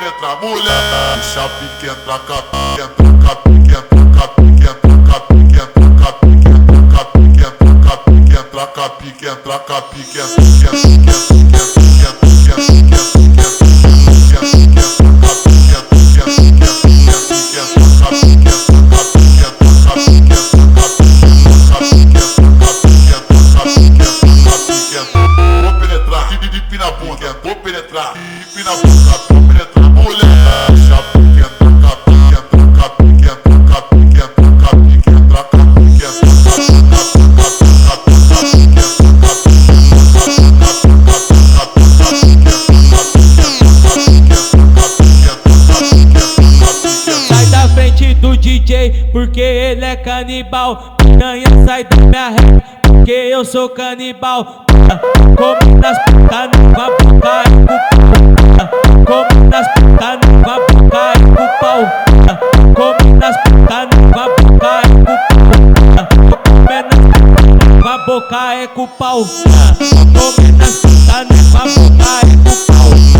penetrar, mulher. Deixa a pique entrar, pique entrar, pique entrar, pique entrar, pique entrar, pique entrar, pique entrar, pique entrar, pique entrar, pique vou penetrar, pipi na boca, vou penetrar, mulher. Deixa a pique entrar, pique entrar, pique entrar, pique entrar, pique entrar, pique entrar. Sai da frente do DJ, porque ele é canibal. Piranha, sai da minha reta, porque eu sou canibal. Como nas putas, não vai boca e com pau. Como nas putas, não vai boca e com pau. Como nas putas, não vai boca e com pau. Come nas putas, não vai boca e com pau. Come nas putas, não vai boca e com pau.